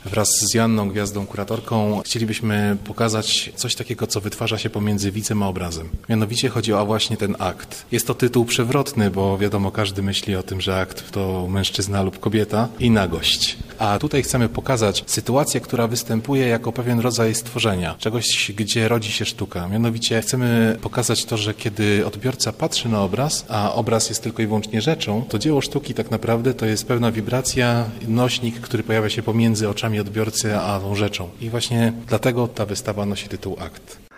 Wraz z Joanną Gwiazdą, kuratorką, chcielibyśmy pokazać coś takiego, co wytwarza się pomiędzy widzem a obrazem. Mianowicie chodzi o właśnie ten akt. Jest to tytuł przewrotny, bo wiadomo, każdy myśli o tym, że akt to mężczyzna lub kobieta i nagość. A tutaj chcemy pokazać sytuację, która występuje jako pewien rodzaj stworzenia, czegoś, gdzie rodzi się sztuka. Mianowicie chcemy pokazać to, że kiedy odbiorca patrzy na obraz, a obraz jest tylko i wyłącznie rzeczą, to dzieło sztuki tak naprawdę to jest pewna wibracja, nośnik, który pojawia się pomiędzy oczami odbiorcy a tą rzeczą. I właśnie dlatego ta wystawa nosi tytuł Akt.